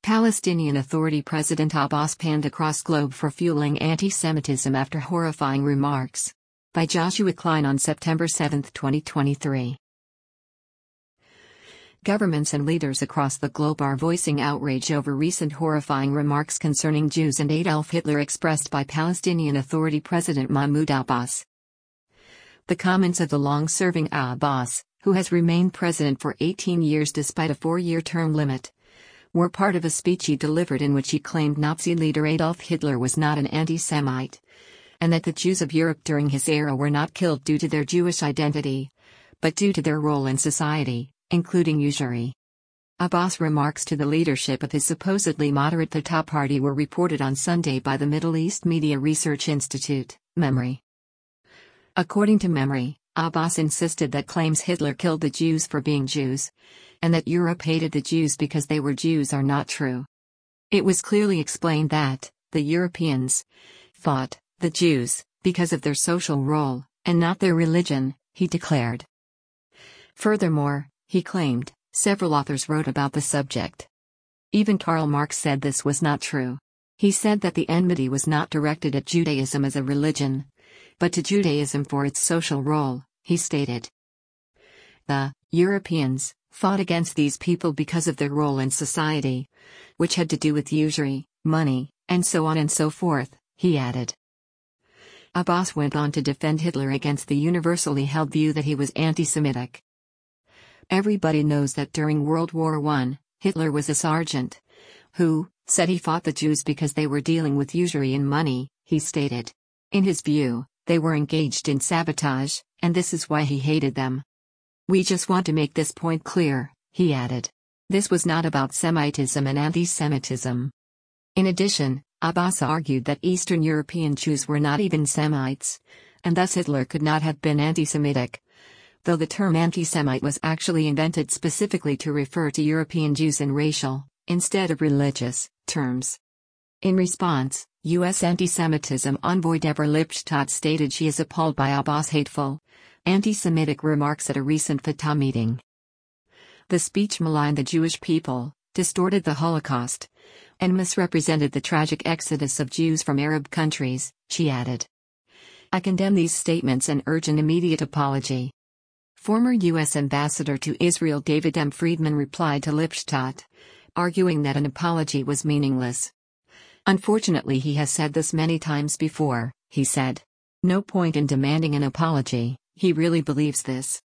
Palestinian Authority President Abbas panned across globe for fueling anti-Semitism after horrifying remarks. By Joshua Klein on September 7, 2023. Governments and leaders across the globe are voicing outrage over recent horrifying remarks concerning Jews and Adolf Hitler expressed by Palestinian Authority President Mahmoud Abbas. The comments of the long-serving Abbas, who has remained president for 18 years despite a 4-year term limit, were part of a speech he delivered in which he claimed Nazi leader Adolf Hitler was not an anti-Semite, and that the Jews of Europe during his era were not killed due to their Jewish identity, but due to their role in society, including usury. Abbas' remarks to the leadership of his supposedly moderate Fatah party were reported on Sunday by the Middle East Media Research Institute, MEMRI. According to MEMRI, Abbas insisted that claims Hitler killed the Jews for being Jews, and that Europe hated the Jews because they were Jews are not true. It was clearly explained that the Europeans fought the Jews because of their social role, and not their religion, he declared. Furthermore, he claimed, several authors wrote about the subject. Even Karl Marx said this was not true. He said that the enmity was not directed at Judaism as a religion, but to Judaism for its social role, he stated. The Europeans fought against these people because of their role in society, which had to do with usury, money, and so on and so forth, he added. Abbas went on to defend Hitler against the universally held view that he was anti-Semitic. Everybody knows that during World War I, Hitler was a sergeant who said he fought the Jews because they were dealing with usury and money, he stated. In his view, they were engaged in sabotage, and this is why he hated them. We just want to make this point clear, he added. This was not about Semitism and anti-Semitism. In addition, Abbas argued that Eastern European Jews were not even Semites, and thus Hitler could not have been anti-Semitic, though the term anti-Semite was actually invented specifically to refer to European Jews in racial, instead of religious, terms. In response, U.S. anti-Semitism envoy Deborah Lipstadt stated she is appalled by Abbas' hateful, anti-Semitic remarks at a recent Fatah meeting. The speech maligned the Jewish people, distorted the Holocaust, and misrepresented the tragic exodus of Jews from Arab countries, she added. I condemn these statements and urge an immediate apology. Former U.S. Ambassador to Israel David M. Friedman replied to Lipstadt, arguing that an apology was meaningless. Unfortunately, he has said this many times before, he said. No point in demanding an apology, he really believes this.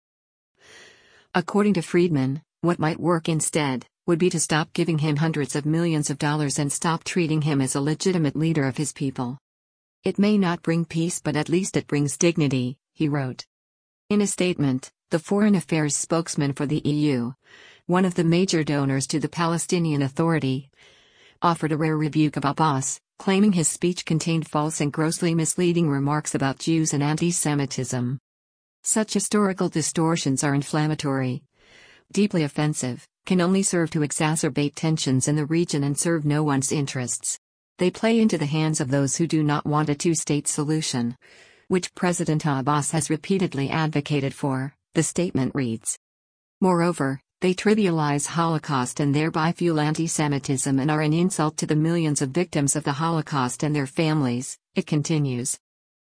According to Friedman, what might work instead would be to stop giving him hundreds of millions of dollars and stop treating him as a legitimate leader of his people. It may not bring peace, but at least it brings dignity, he wrote. In a statement, the Foreign Affairs spokesman for the EU, one of the major donors to the Palestinian Authority, offered a rare rebuke of Abbas, claiming his speech contained false and grossly misleading remarks about Jews and anti-Semitism. Such historical distortions are inflammatory, deeply offensive, can only serve to exacerbate tensions in the region and serve no one's interests. They play into the hands of those who do not want a two-state solution, which President Abbas has repeatedly advocated for, the statement reads. Moreover, they trivialize Holocaust and thereby fuel anti-Semitism and are an insult to the millions of victims of the Holocaust and their families, it continues.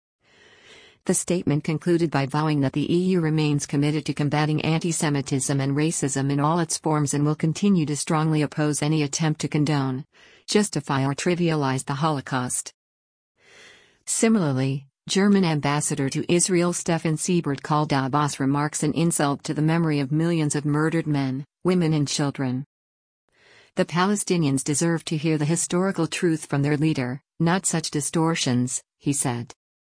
The statement concluded by vowing that the EU remains committed to combating anti-Semitism and racism in all its forms and will continue to strongly oppose any attempt to condone, justify or trivialize the Holocaust. Similarly, German ambassador to Israel Stefan Siebert called Abbas' remarks an insult to the memory of millions of murdered men, women and children. The Palestinians deserve to hear the historical truth from their leader, not such distortions, he said.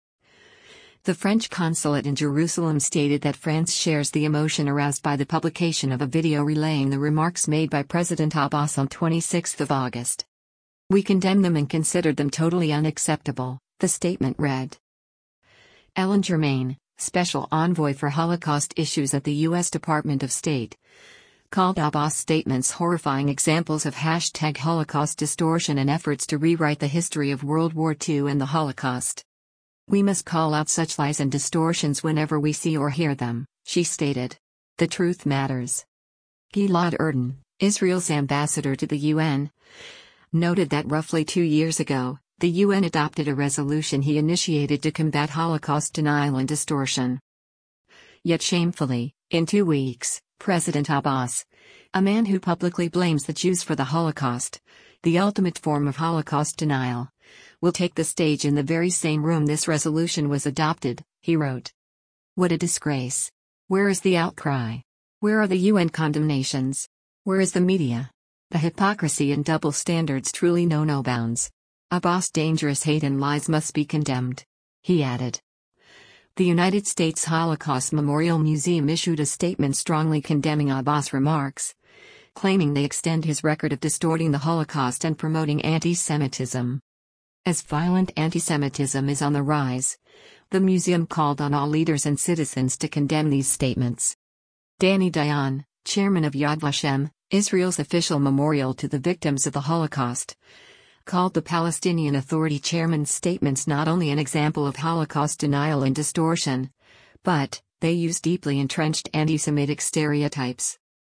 The French consulate in Jerusalem stated that France shares the emotion aroused by the publication of a video relaying the remarks made by President Abbas on 26 August. We condemn them and consider them totally unacceptable, the statement read. Ellen Germain, Special Envoy for Holocaust Issues at the U.S. Department of State, called Abbas' statements horrifying examples of #Holocaust distortion and efforts to rewrite the history of World War II and the Holocaust. We must call out such lies and distortions whenever we see or hear them, she stated. The truth matters. Gilad Erdan, Israel's ambassador to the UN, noted that roughly 2 years ago, the UN adopted a resolution he initiated to combat Holocaust denial and distortion. Yet shamefully, in 2 weeks, President Abbas, a man who publicly blames the Jews for the Holocaust, the ultimate form of Holocaust denial, will take the stage in the very same room this resolution was adopted, he wrote. What a disgrace. Where is the outcry? Where are the UN condemnations? Where is the media? The hypocrisy and double standards truly know no bounds. Abbas' dangerous hate and lies must be condemned. He added. The United States Holocaust Memorial Museum issued a statement strongly condemning Abbas' remarks, claiming they extend his record of distorting the Holocaust and promoting anti-Semitism. As violent anti-Semitism is on the rise, the museum called on all leaders and citizens to condemn these statements. Danny Dayan, chairman of Yad Vashem, Israel's official memorial to the victims of the Holocaust, called the Palestinian Authority chairman's statements not only an example of Holocaust denial and distortion, but they use deeply entrenched anti-Semitic stereotypes.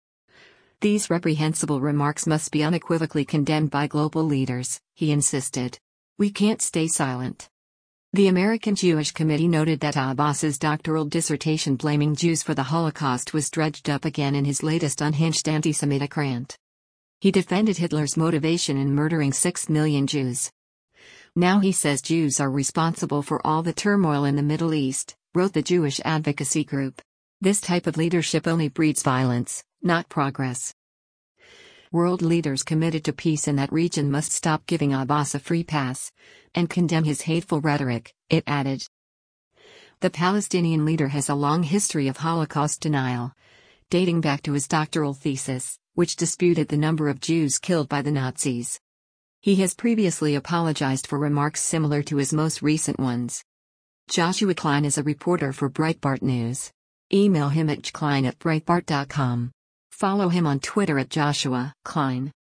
These reprehensible remarks must be unequivocally condemned by global leaders, he insisted. We can't stay silent. The American Jewish Committee noted that Abbas's doctoral dissertation blaming Jews for the Holocaust was dredged up again in his latest unhinged anti-Semitic rant. He defended Hitler's motivation in murdering 6 million Jews. Now he says Jews are responsible for all the turmoil in the Middle East, wrote the Jewish advocacy group. This type of leadership only breeds violence, not progress. World leaders committed to peace in that region must stop giving Abbas a free pass and condemn his hateful rhetoric, it added. The Palestinian leader has a long history of Holocaust denial, dating back to his doctoral thesis, which disputed the number of Jews killed by the Nazis. He has previously apologized for remarks similar to his most recent ones. Joshua Klein is a reporter for Breitbart News. Email him at jklein@breitbart.com. Follow him on Twitter at Joshua Klein.